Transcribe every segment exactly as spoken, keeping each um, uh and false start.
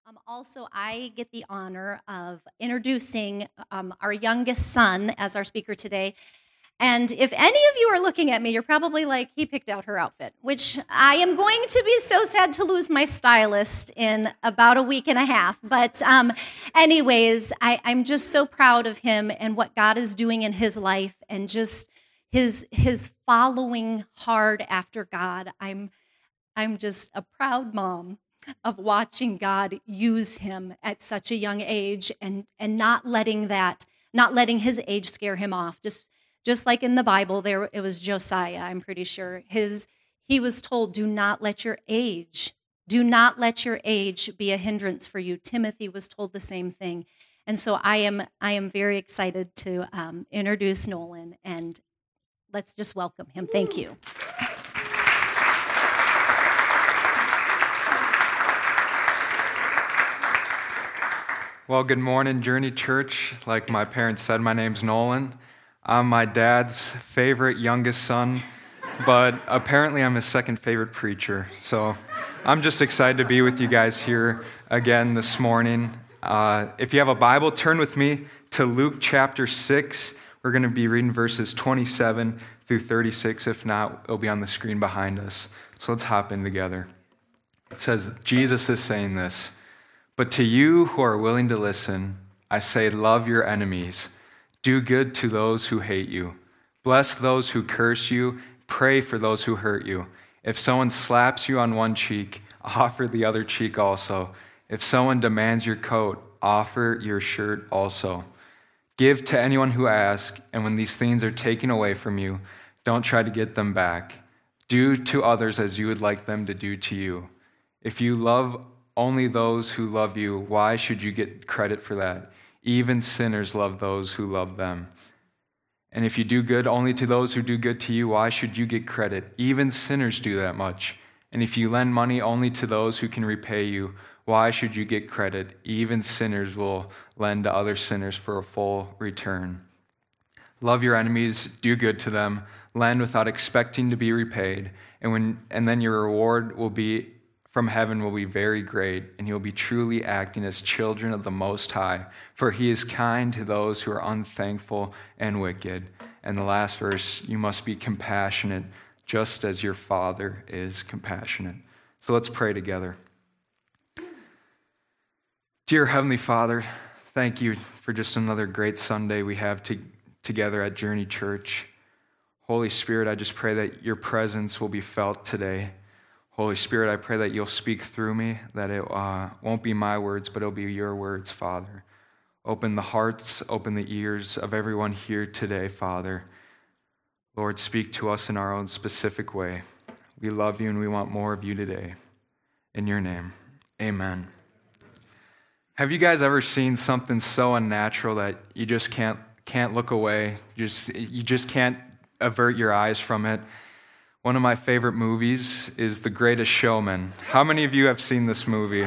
Um, also, I get the honor of introducing um, our youngest son as our speaker today. And if any of you are looking at me, you're probably like, he picked out her outfit, which I am going to be so sad to lose my stylist in about a week and a half. But um, anyways, I, I'm just so proud of him and what God is doing in his life and just his his following hard after God. I'm I'm just a proud mom of watching God use him at such a young age and and not letting that, not letting his age scare him off. Just just like in the Bible, there it was Josiah, I'm pretty sure. His he was told, do not let your age, do not let your age be a hindrance for you. Timothy was told the same thing. And so I am I am very excited to um, introduce Nolan, and let's just welcome him. Thank you. Well, good morning, Journey Church. Like my parents said, my name's Nolan. I'm my dad's favorite youngest son, but apparently I'm his second favorite preacher. So I'm just excited to be with you guys here again this morning. Uh, if you have a Bible, turn with me to Luke chapter six. We're going to be reading verses twenty-seven through thirty-six. If not, it'll be on the screen behind us. So let's hop in together. It says, Jesus is saying this. But to you who are willing to listen, I say, love your enemies. Do good to those who hate you. Bless those who curse you. Pray for those who hurt you. If someone slaps you on one cheek, offer the other cheek also. If someone demands your coat, offer your shirt also. Give to anyone who asks, and when these things are taken away from you, don't try to get them back. Do to others as you would like them to do to you. If you love only those who love you, why should you get credit for that? Even sinners love those who love them. And if you do good only to those who do good to you, why should you get credit? Even sinners do that much. And if you lend money only to those who can repay you, why should you get credit? Even sinners will lend to other sinners for a full return. Love your enemies, do good to them, lend without expecting to be repaid, and when and then your reward will be from heaven will be very great, and you'll be truly acting as children of the Most High, for he is kind to those who are unthankful and wicked. And the last verse, you must be compassionate, just as your Father is compassionate. So let's pray together. Dear Heavenly Father, thank you for just another great Sunday we have to, together at Journey Church. Holy Spirit, I just pray that your presence will be felt today. Holy Spirit, I pray that you'll speak through me, that it uh, won't be my words, but it'll be your words, Father. Open the hearts, open the ears of everyone here today, Father. Lord, speak to us in our own specific way. We love you and we want more of you today. In your name, amen. Have you guys ever seen something so unnatural that you just can't can't look away? Just you just can't avert your eyes from it? One of my favorite movies is The Greatest Showman. How many of you have seen this movie?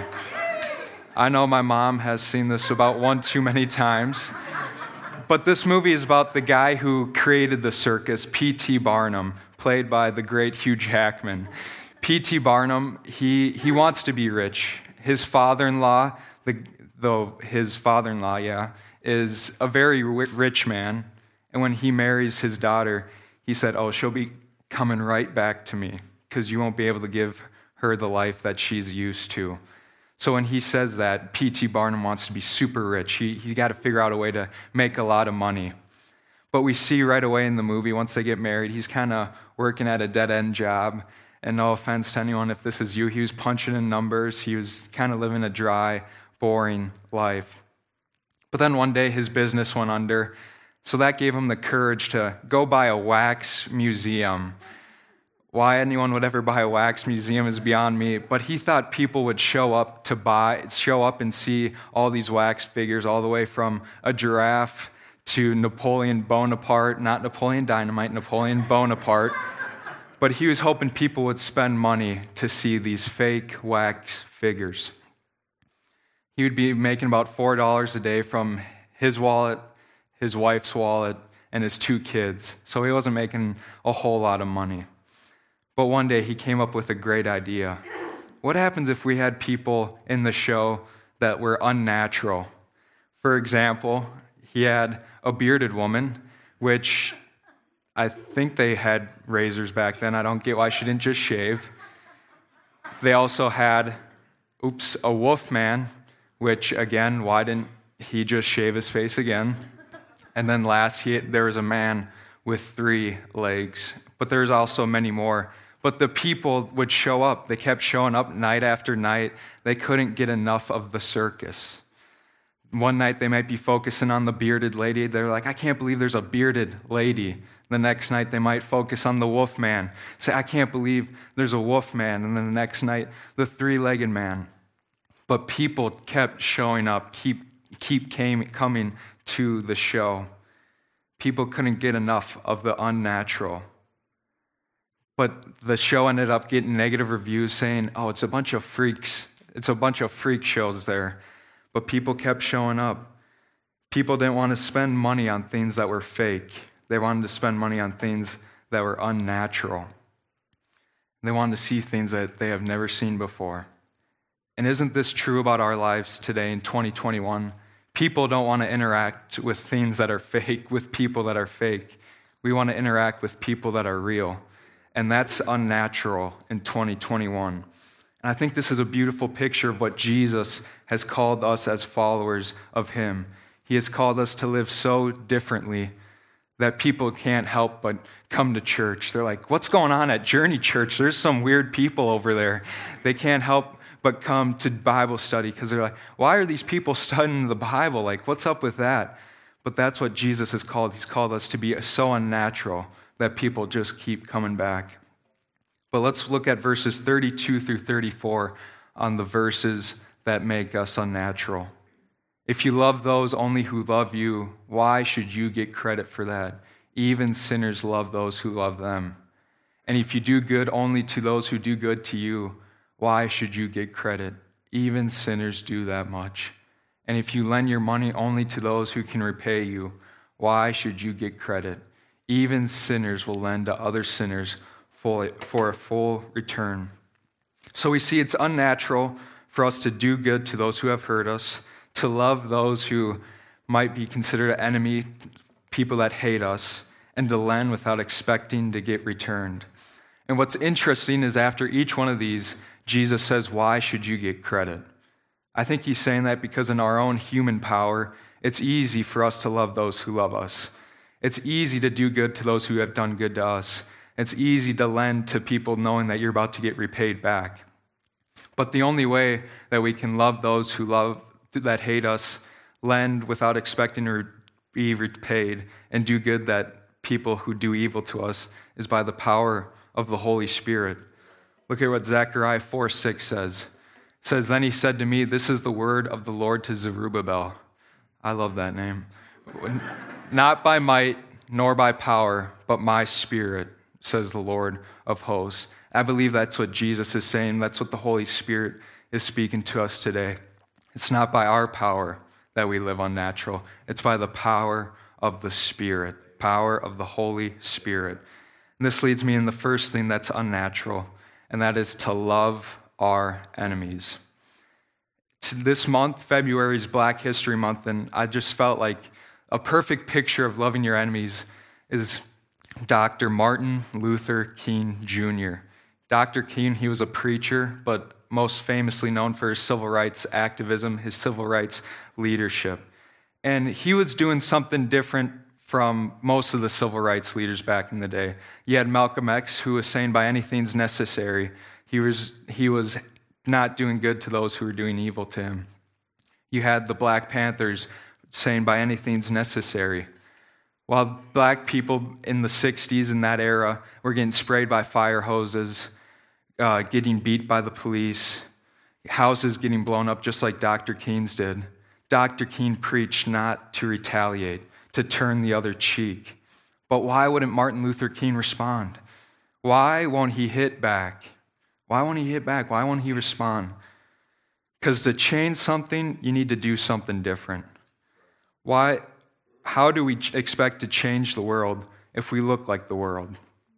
I know my mom has seen this about one too many times. But this movie is about the guy who created the circus, P T Barnum, played by the great Hugh Jackman. P T Barnum, he he wants to be rich. His father-in-law, the, though his father-in-law, yeah, is a very rich man. And when he marries his daughter, he said, oh, she'll be coming right back to me because you won't be able to give her the life that she's used to. So when he says that, P T Barnum wants to be super rich. He he got to figure out a way to make a lot of money. But we see right away in the movie, once they get married, he's kind of working at a dead-end job. And no offense to anyone if this is you, he was punching in numbers. He was kind of living a dry, boring life. But then one day his business went under. So that gave him the courage to go buy a wax museum. Why anyone would ever buy a wax museum is beyond me, but he thought people would show up to buy, show up and see all these wax figures, all the way from a giraffe to Napoleon Bonaparte, not Napoleon Dynamite, Napoleon Bonaparte. But he was hoping people would spend money to see these fake wax figures. He would be making about four dollars a day from his wallet, his wife's wallet, and his two kids. So he wasn't making a whole lot of money. But one day he came up with a great idea. What happens if we had people in the show that were unnatural. For example, he had a bearded woman, which I think they had razors back then. I don't get why she didn't just shave. They also had, oops, a wolf man, which again, why didn't he just shave his face again? And then last, he, there was a man with three legs. But there's also many more. But the people would show up. They kept showing up night after night. They couldn't get enough of the circus. One night they might be focusing on the bearded lady. They're like, I can't believe there's a bearded lady. The next night they might focus on the wolf man. Say, I can't believe there's a wolf man. And then the next night, the three-legged man. But people kept showing up, keep, keep came, coming to the show. People couldn't get enough of the unnatural. But the show ended up getting negative reviews saying, oh, it's a bunch of freaks. It's a bunch of freak shows there. But people kept showing up. People didn't want to spend money on things that were fake. They wanted to spend money on things that were unnatural. They wanted to see things that they have never seen before. And isn't this true about our lives today in twenty twenty-one? People don't want to interact with things that are fake, with people that are fake. We want to interact with people that are real. And that's unnatural in twenty twenty-one. And I think this is a beautiful picture of what Jesus has called us as followers of him. He has called us to live so differently that people can't help but come to church. They're like, what's going on at Journey Church? There's some weird people over there. They can't help but come to Bible study because they're like, why are these people studying the Bible? Like, what's up with that? But that's what Jesus has called. He's called us to be so unnatural that people just keep coming back. But let's look at verses thirty-two through thirty-four on the verses that make us unnatural. If you love those only who love you, why should you get credit for that? Even sinners love those who love them. And if you do good only to those who do good to you, why should you get credit? Even sinners do that much. And if you lend your money only to those who can repay you, why should you get credit? Even sinners will lend to other sinners for a full return. So we see it's unnatural for us to do good to those who have hurt us, to love those who might be considered an enemy, people that hate us, and to lend without expecting to get returned. And what's interesting is after each one of these, Jesus says, why should you get credit? I think he's saying that because in our own human power, it's easy for us to love those who love us. It's easy to do good to those who have done good to us. It's easy to lend to people knowing that you're about to get repaid back. But the only way that we can love those who love that hate us, lend without expecting to be repaid, and do good that people who do evil to us is by the power of the Holy Spirit. Look at what Zechariah four six says. It says, then he said to me, this is the word of the Lord to Zerubbabel. I love that name. Not by might nor by power, but my spirit, says the Lord of hosts. I believe that's what Jesus is saying. That's what the Holy Spirit is speaking to us today. It's not by our power that we live unnatural. It's by the power of the Spirit, power of the Holy Spirit. And this leads me in the first thing that's unnatural, and that is to love our enemies. This month, February, is Black History Month, and I just felt like a perfect picture of loving your enemies is Doctor Martin Luther King Junior Doctor King, he was a preacher, but most famously known for his civil rights activism, his civil rights leadership. And he was doing something different from most of the civil rights leaders back in the day. You had Malcolm X, who was saying by anything's necessary. He was, he was not doing good to those who were doing evil to him. You had the Black Panthers saying by anything's necessary. While black people in the sixties, in that era, were getting sprayed by fire hoses, uh, getting beat by the police, houses getting blown up just like Doctor King's did. Doctor King preached not to retaliate, to turn the other cheek. But why wouldn't Martin Luther King respond? Why won't he hit back? Why won't he hit back? Why won't he respond? Because to change something, you need to do something different. Why? How do we expect to change the world if we look like the world?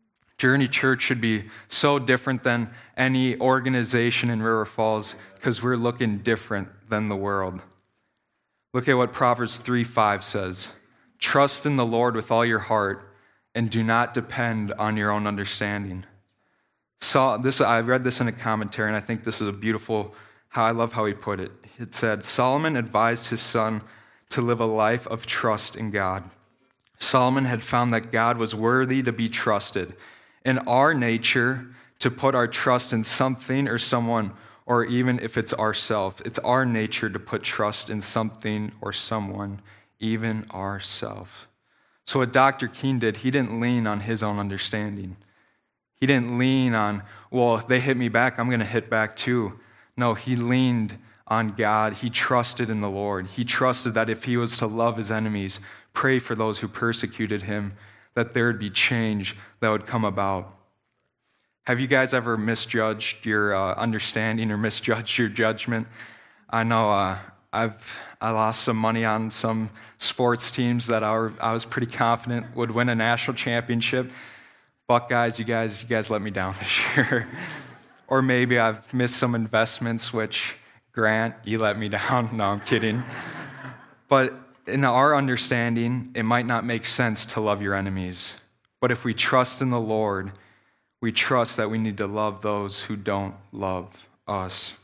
Journey Church should be so different than any organization in River Falls because we're looking different than the world. Look at what Proverbs three five says. Trust in the Lord with all your heart and do not depend on your own understanding. So this, I read this in a commentary, and I think this is a beautiful, how I love how he put it. It said, Solomon advised his son to live a life of trust in God. Solomon had found that God was worthy to be trusted. In our nature, to put our trust in something or someone, or even if it's ourself, it's our nature to put trust in something or someone, even ourself. So what Doctor King did, he didn't lean on his own understanding. He didn't lean on, well, if they hit me back, I'm going to hit back too. No, he leaned on God. He trusted in the Lord. He trusted that if he was to love his enemies, pray for those who persecuted him, that there would be change that would come about. Have you guys ever misjudged your uh, understanding or misjudged your judgment? I know uh, I've I lost some money on some sports teams that I, were, I was pretty confident would win a national championship. Buckeyes, you guys, you guys let me down this year. Or maybe I've missed some investments, which, Grant, you let me down. No, I'm kidding. But in our understanding, it might not make sense to love your enemies. But if we trust in the Lord, we trust that we need to love those who don't love us.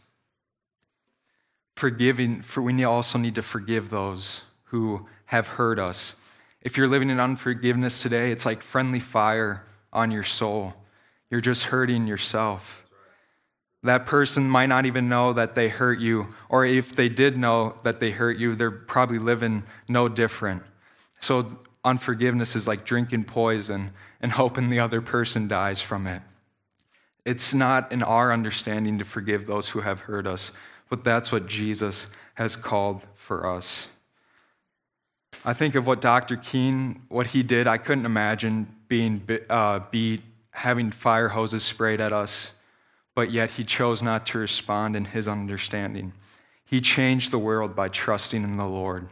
Forgiving, for we also need to forgive those who have hurt us. If you're living in unforgiveness today, it's like friendly fire on your soul. You're just hurting yourself. That person might not even know that they hurt you, or if they did know that they hurt you, they're probably living no different. So unforgiveness is like drinking poison and hoping the other person dies from it. It's not in our understanding to forgive those who have hurt us, but that's what Jesus has called for us. I think of what Doctor King, what he did. I couldn't imagine being uh, beat, having fire hoses sprayed at us, but yet he chose not to respond in his understanding. He changed the world by trusting in the Lord.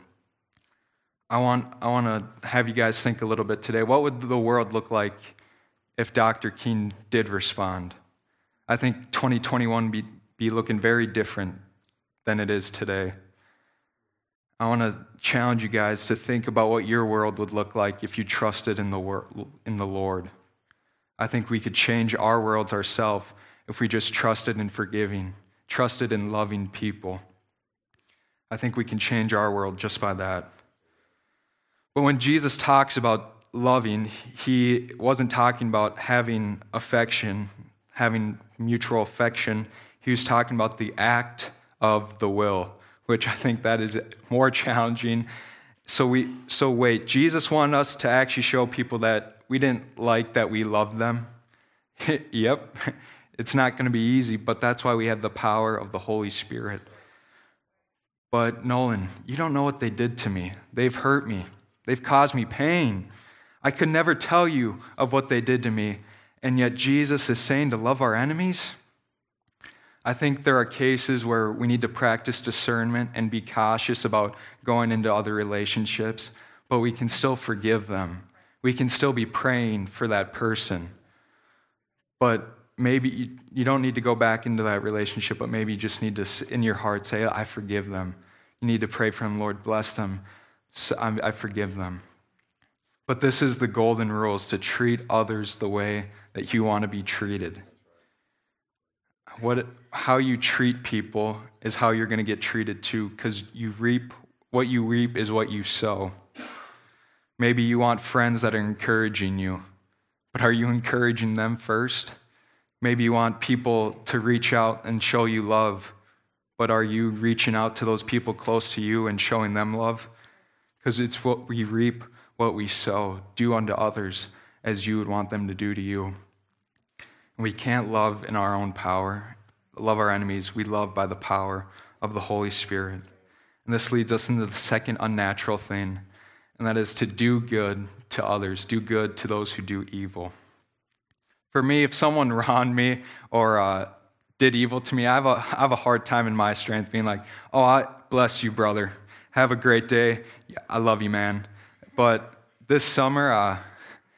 I want, I want to have you guys think a little bit today. What would the world look like if Doctor King did respond? I think twenty twenty-one be, be looking very different than it is today. I want to challenge you guys to think about what your world would look like if you trusted in the wor- in the Lord. I think we could change our worlds ourselves if we just trusted in forgiving, trusted in loving people. I think we can change our world just by that. But when Jesus talks about loving, he wasn't talking about having affection, having mutual affection. He was talking about the act of the will, which I think that is more challenging. So we, so wait, Jesus wanted us to actually show people that we didn't like that we loved them. Yep, it's not going to be easy, but that's why we have the power of the Holy Spirit. But Nolan, you don't know what they did to me. They've hurt me. They've caused me pain. I could never tell you of what they did to me, and yet Jesus is saying to love our enemies? I think there are cases where we need to practice discernment and be cautious about going into other relationships, but we can still forgive them. We can still be praying for that person. But maybe you, you don't need to go back into that relationship, but maybe you just need to, in your heart, say, I forgive them. You need to pray for them, Lord, bless them. So I, I forgive them. But this is the golden rules, to treat others the way that you want to be treated. What, how you treat people is how you're going to get treated too, because you reap, what you reap is what you sow. Maybe you want friends that are encouraging you, but are you encouraging them first? Maybe you want people to reach out and show you love, but are you reaching out to those people close to you and showing them love? Because it's what we reap, what we sow. Do unto others as you would want them to do to you. We can't love in our own power, love our enemies. We love by the power of the Holy Spirit. And this leads us into the second unnatural thing, and that is to do good to others, do good to those who do evil. For me, if someone wronged me or uh, did evil to me, I have, a, I have a hard time in my strength being like, oh, I bless you, brother. Have a great day. I love you, man. But this summer, uh,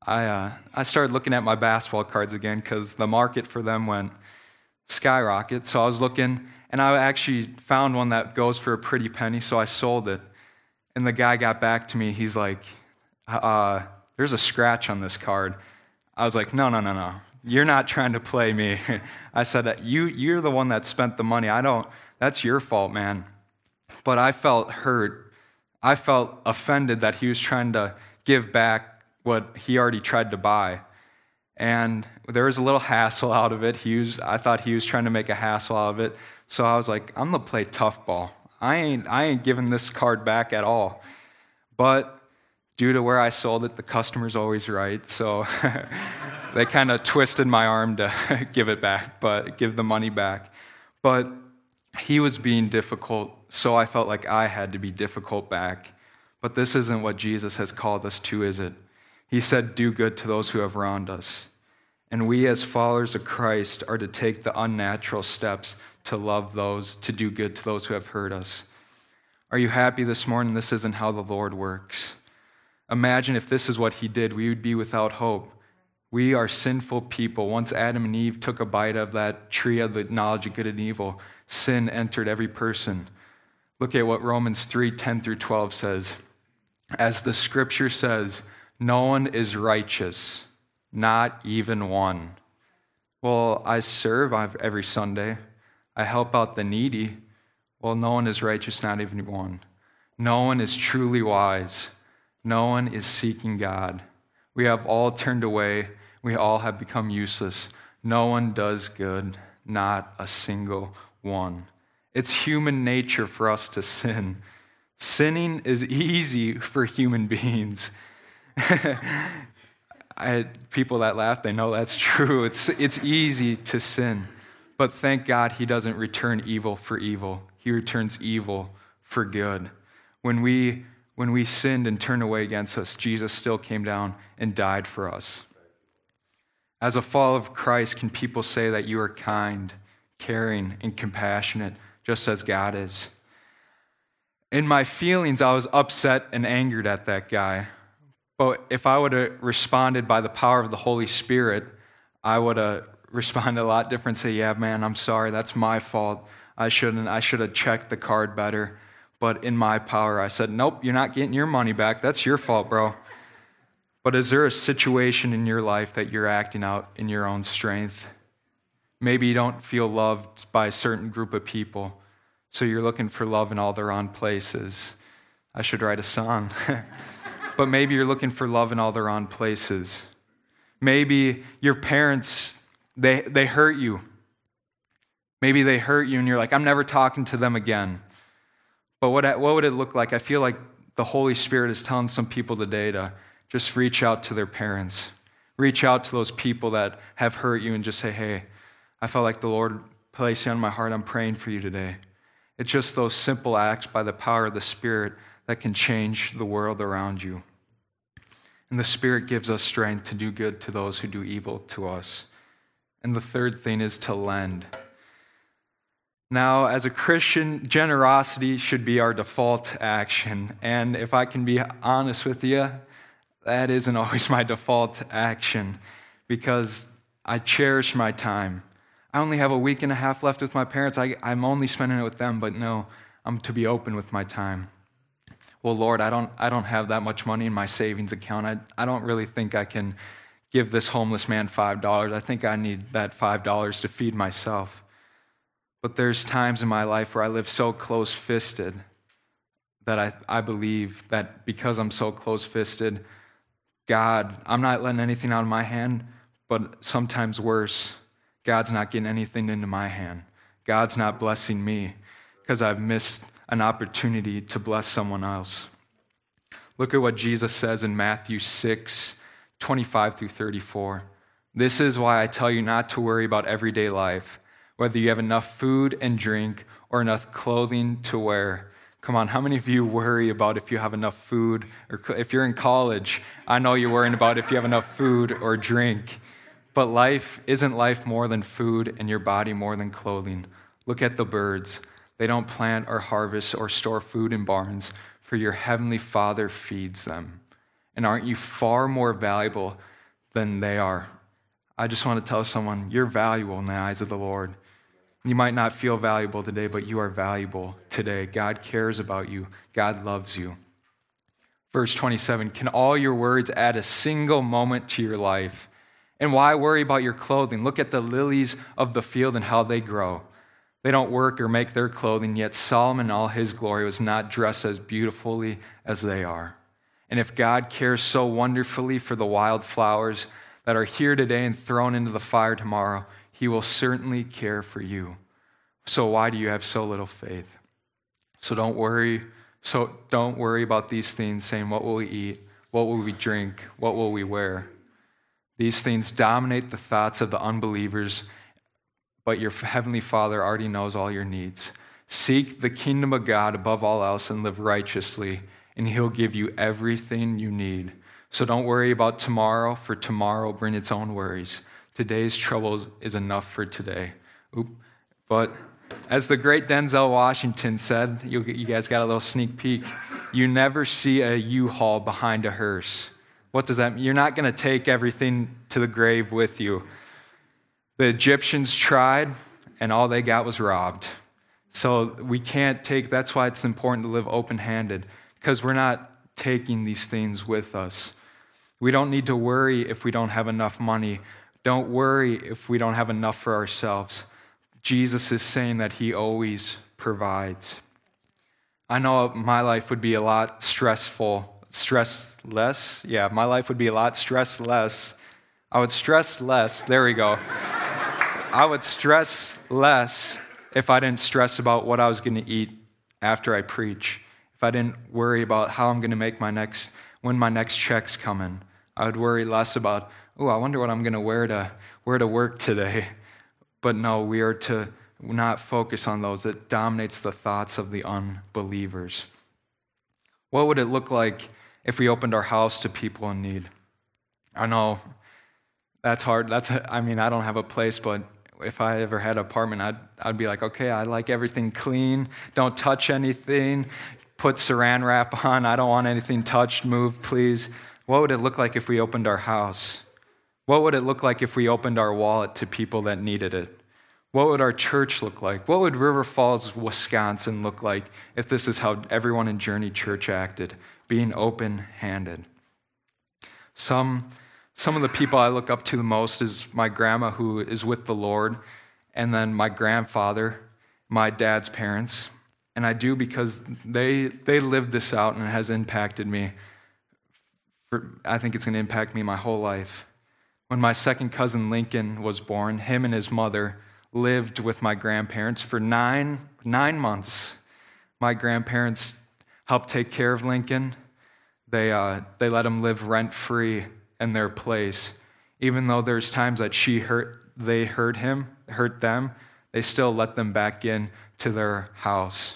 I uh, I started looking at my basketball cards again because the market for them went skyrocket. So I was looking, and I actually found one that goes for a pretty penny, so I sold it. And the guy got back to me. He's like, uh, there's a scratch on this card. I was like, no, no, no, no. You're not trying to play me. I said, you, you're the one that spent the money. I don't, that's your fault, man. But I felt hurt. I felt offended that he was trying to give back what he already tried to buy. And there was a little hassle out of it. He was, I thought he was trying to make a hassle out of it. So I was like, I'm gonna play tough ball. I ain't, I ain't giving this card back at all. But due to where I sold it, the customer's always right. So they kind of twisted my arm to give it back, but give the money back. But he was being difficult, so I felt like I had to be difficult back. But this isn't what Jesus has called us to, is it? He said, do good to those who have wronged us. And we as followers of Christ are to take the unnatural steps to love those, to do good to those who have hurt us. Are you happy this morning? This isn't how the Lord works. Imagine if this is what he did, we would be without hope. We are sinful people. Once Adam and Eve took a bite of that tree of the knowledge of good and evil, sin entered every person. Look at what Romans three, ten through twelve says. As the scripture says, no one is righteous, not even one. Well, I serve every Sunday. I help out the needy. Well, no one is righteous, not even one. No one is truly wise. No one is seeking God. We have all turned away. We all have become useless. No one does good, not a single one. It's human nature for us to sin. Sinning is easy for human beings. I, people that laugh, they know that's true. It's, it's easy to sin. But thank God he doesn't return evil for evil. He returns evil for good. When we, when we sinned and turned away against us, Jesus still came down and died for us. As a follower of Christ, can people say that you are kind, caring, and compassionate, just as God is? In my feelings, I was upset and angered at that guy. But if I would have responded by the power of the Holy Spirit, I would have responded a lot different. Say, yeah, man, I'm sorry. That's my fault. I shouldn't. I should have checked the card better. But in my power, I said, nope, you're not getting your money back. That's your fault, bro. But is there a situation in your life that you're acting out in your own strength? Maybe you don't feel loved by a certain group of people, so you're looking for love in all the wrong places. I should write a song. But maybe you're looking for love in all the wrong places. Maybe your parents, they, they hurt you. Maybe they hurt you and you're like, I'm never talking to them again. But what, what would it look like? I feel like the Holy Spirit is telling some people today to just reach out to their parents. Reach out to those people that have hurt you and just say, hey, I felt like the Lord placed you on my heart. I'm praying for you today. It's just those simple acts by the power of the Spirit that can change the world around you. And the Spirit gives us strength to do good to those who do evil to us. And the third thing is to lend. Now, as a Christian, generosity should be our default action. And if I can be honest with you, that isn't always my default action because I cherish my time. I only have a week and a half left with my parents. I, I'm only spending it with them, but no, I'm to be open with my time. Well, Lord, I don't I don't have that much money in my savings account. I, I don't really think I can give this homeless man five dollars. I think I need that five dollars to feed myself. But there's times in my life where I live so close-fisted that I, I believe that because I'm so close-fisted, God, I'm not letting anything out of my hand, but sometimes worse, God's not getting anything into my hand. God's not blessing me because I've missed an opportunity to bless someone else. Look at what Jesus says in Matthew six, twenty-five through thirty-four. This is why I tell you not to worry about everyday life, whether you have enough food and drink or enough clothing to wear. Come on, how many of you worry about if you have enough food? Or if you're in college, I know you're worrying about if you have enough food or drink. But life, isn't life more than food and your body more than clothing? Look at the birds. They don't plant or harvest or store food in barns, for your heavenly Father feeds them. And aren't you far more valuable than they are. I just want to tell someone, you're valuable in the eyes of the Lord. You might not feel valuable today, but you are valuable today. God cares about you. God loves you. Verse twenty-seven, can all your words add a single moment to your life? And why worry about your clothing? Look at the lilies of the field and how they grow. They don't work or make their clothing, yet Solomon in all his glory was not dressed as beautifully as they are. And if God cares so wonderfully for the wild flowers that are here today and thrown into the fire tomorrow, he will certainly care for you. So why do you have so little faith? So don't worry. So don't worry about these things, saying, what will we eat? What will we drink? What will we wear? These things dominate the thoughts of the unbelievers, but your heavenly Father already knows all your needs. Seek the kingdom of God above all else and live righteously, and he'll give you everything you need. So don't worry about tomorrow, for tomorrow will bring its own worries. Today's troubles is enough for today. Oop. But as the great Denzel Washington said, you, you guys got a little sneak peek, you never see a U-Haul behind a hearse. What does that mean? You're not going to take everything to the grave with you. The Egyptians tried, and all they got was robbed. So we can't take, that's why it's important to live open-handed, because we're not taking these things with us. We don't need to worry if we don't have enough money. Don't worry if we don't have enough for ourselves. Jesus is saying that he always provides. I know my life would be a lot stressful, stress less. Yeah, my life would be a lot stress less. I would stress less. There we go. I would stress less if I didn't stress about what I was going to eat after I preach. If I didn't worry about how I'm going to make my next, when my next check's coming. I would worry less about, oh, I wonder what I'm going to wear to wear to work today. But no, we are to not focus on those. It dominates the thoughts of the unbelievers. What would it look like if we opened our house to people in need? I know that's hard. That's I mean, I don't have a place, but if I ever had an apartment, I'd, I'd be like, okay, I like everything clean. Don't touch anything. Put saran wrap on. I don't want anything touched, moved, please. What would it look like if we opened our house? What would it look like if we opened our wallet to people that needed it? What would our church look like? What would River Falls, Wisconsin look like if this is how everyone in Journey Church acted, being open-handed? Some, some of the people I look up to the most is my grandma, who is with the Lord, and then my grandfather, my dad's parents. And I do because they they lived this out, and it has impacted me. For, I think it's going to impact me my whole life. When my second cousin Lincoln was born, him and his mother lived with my grandparents for nine, nine months. My grandparents helped take care of Lincoln. They, uh, they let him live rent-free in their place. Even though there's times that she hurt, they hurt him, hurt them, they still let them back in to their house.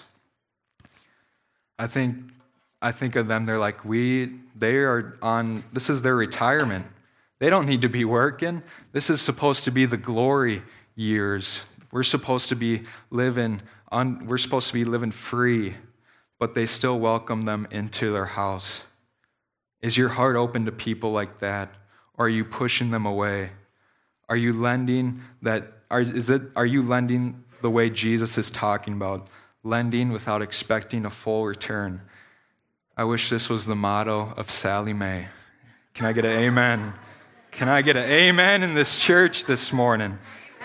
I think, I think of them, they're like, we, they are on, this is their retirement. They don't need to be working. This is supposed to be the glory years. We're supposed to be living on, we're supposed to be living free, but they still welcome them into their house. Is your heart open to people like that? Or are you pushing them away? Are you lending that, are, is it, are you lending the way Jesus is talking about, lending without expecting a full return? I wish this was the motto of Sally Mae. Can I get an amen? Can I get an amen in this church this morning?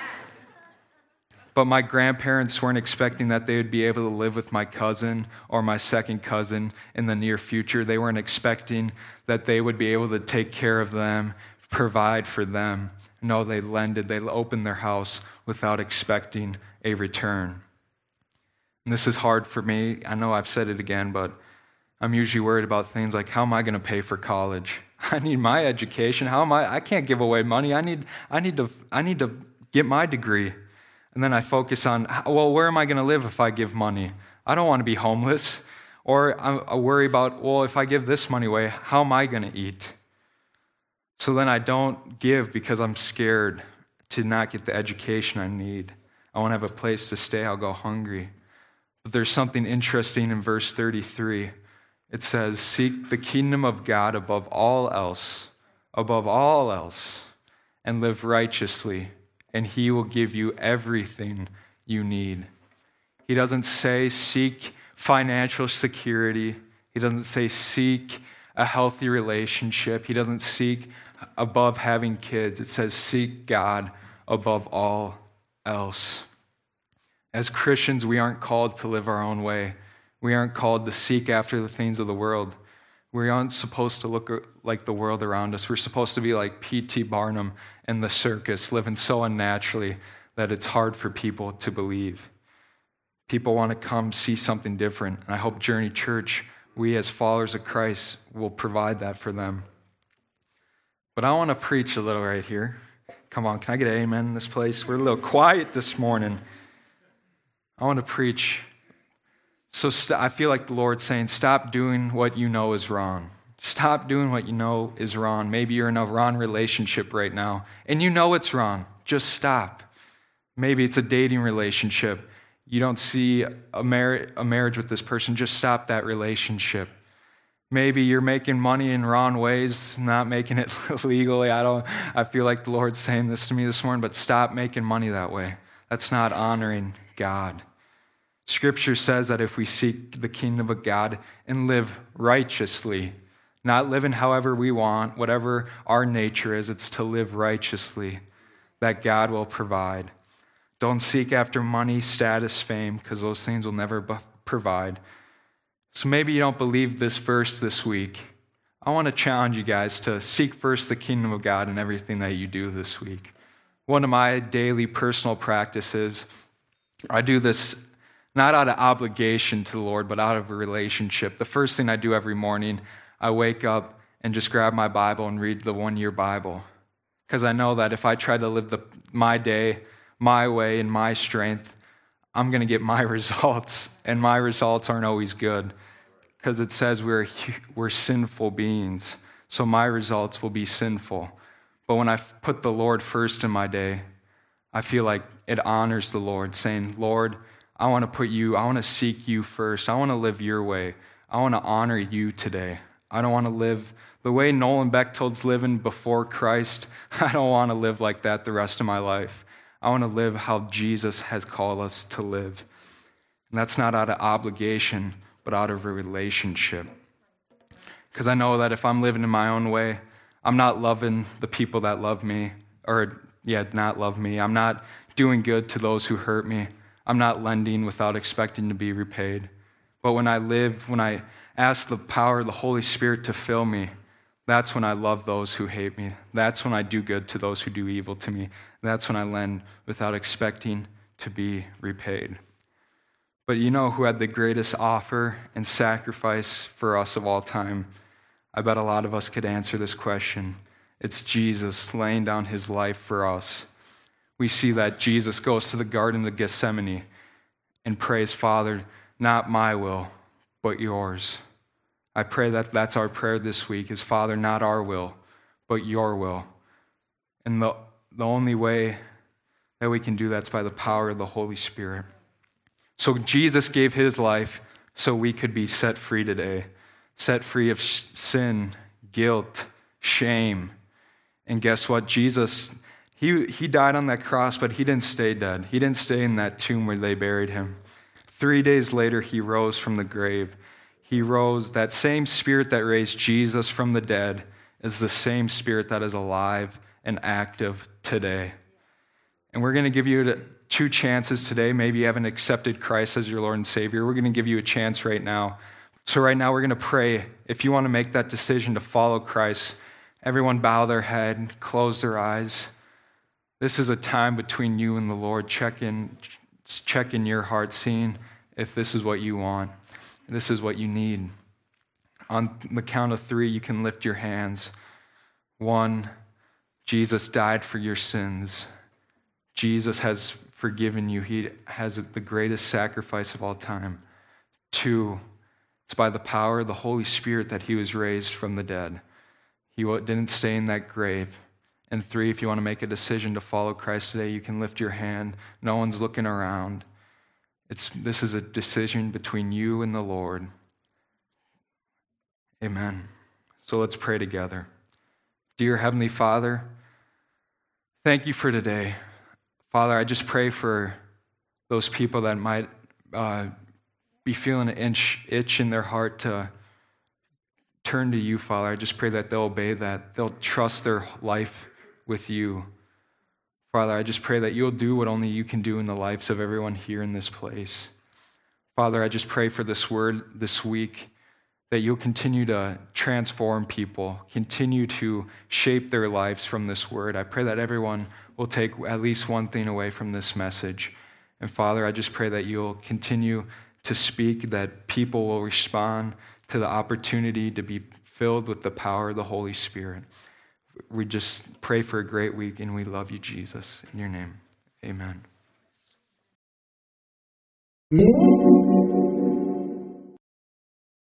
But my grandparents weren't expecting that they would be able to live with my cousin or my second cousin in the near future. They weren't expecting that they would be able to take care of them, provide for them. No, they lended. They opened their house without expecting a return. And this is hard for me. I know I've said it again, but I'm usually worried about things like, how am I going to pay for college? I need my education. How am I? I can't give away money. I need, I need to, I need to get my degree. And then I focus on, well, where am I going to live if I give money? I don't want to be homeless. Or I worry about, well, if I give this money away, how am I going to eat? So then I don't give because I'm scared to not get the education I need. I want to have a place to stay. I'll go hungry. But there's something interesting in verse thirty-three. It says, seek the kingdom of God above all else. above all else and live righteously, and he will give you everything you need. He doesn't say seek financial security. He doesn't say seek a healthy relationship. He doesn't seek above having kids. It says seek God above all else. As Christians, we aren't called to live our own way. We aren't called to seek after the things of the world. We aren't supposed to look like the world around us. We're supposed to be like P T Barnum in the circus, living so unnaturally that it's hard for people to believe. People want to come see something different. And I hope Journey Church, we as followers of Christ, will provide that for them. But I want to preach a little right here. Come on, can I get an amen in this place? We're a little quiet this morning. I want to preach. So st- I feel like the Lord's saying, stop doing what you know is wrong. Stop doing what you know is wrong. Maybe you're in a wrong relationship right now, and you know it's wrong. Just stop. Maybe it's a dating relationship. You don't see a, mar- a marriage with this person. Just stop that relationship. Maybe you're making money in wrong ways, not making it legally. I don't. I feel like the Lord's saying this to me this morning, but stop making money that way. That's not honoring God. Scripture says that if we seek the kingdom of God and live righteously, not living however we want, whatever our nature is, it's to live righteously, that God will provide. Don't seek after money, status, fame, because those things will never b- provide. So maybe you don't believe this verse this week. I want to challenge you guys to seek first the kingdom of God in everything that you do this week. One of my daily personal practices, I do this not out of obligation to the Lord, but out of a relationship. The first thing I do every morning, I wake up and just grab my Bible and read the one-year Bible. Because I know that if I try to live the, my day, my way, in my strength, I'm going to get my results, and my results aren't always good. Because it says we're, we're sinful beings, so my results will be sinful. But when I put the Lord first in my day, I feel like it honors the Lord, saying, Lord, I want to put you, I want to seek you first. I want to live your way. I want to honor you today. I don't want to live the way Nolan Bechtol's living before Christ. I don't want to live like that the rest of my life. I want to live how Jesus has called us to live. And that's not out of obligation, but out of a relationship. Because I know that if I'm living in my own way, I'm not loving the people that love me, or, yeah, not love me. I'm not doing good to those who hurt me. I'm not lending without expecting to be repaid. But when I live, when I ask the power of the Holy Spirit to fill me, that's when I love those who hate me. That's when I do good to those who do evil to me. That's when I lend without expecting to be repaid. But you know who had the greatest offer and sacrifice for us of all time? I bet a lot of us could answer this question. It's Jesus laying down his life for us. We see that Jesus goes to the Garden of Gethsemane and prays, Father, not my will, but yours. I pray that that's our prayer this week is, Father, not our will, but your will. And the, the only way that we can do that is by the power of the Holy Spirit. So Jesus gave his life so we could be set free today, set free of sin, guilt, shame. And guess what? Jesus, he, he died on that cross, but he didn't stay dead. He didn't stay in that tomb where they buried him. Three days later, he rose from the grave. He rose. That same spirit that raised Jesus from the dead is the same spirit that is alive and active today. And we're going to give you two chances today. Maybe you haven't accepted Christ as your Lord and Savior. We're going to give you a chance right now. So right now we're going to pray. If you want to make that decision to follow Christ, everyone bow their head, close their eyes. This is a time between you and the Lord. Check in, check in your heart, seeing if this is what you want. This is what you need. On the count of three, you can lift your hands. One, Jesus died for your sins. Jesus has forgiven you. He has the greatest sacrifice of all time. Two, it's by the power of the Holy Spirit that he was raised from the dead. He didn't stay in that grave. And three, if you want to make a decision to follow Christ today, you can lift your hand. No one's looking around. It's, this is a decision between you and the Lord. Amen. So let's pray together. Dear Heavenly Father, thank you for today. Father, I just pray for those people that might uh, be feeling an itch, itch in their heart to turn to you, Father. I just pray that they'll obey that. They'll trust their life with you. Father, I just pray that you'll do what only you can do in the lives of everyone here in this place. Father, I just pray for this word this week, that you'll continue to transform people, continue to shape their lives from this word. I pray that everyone will take at least one thing away from this message. And Father, I just pray that you'll continue to speak, that people will respond to the opportunity to be filled with the power of the Holy Spirit. We just pray for a great week, and we love you, Jesus. In your name, amen.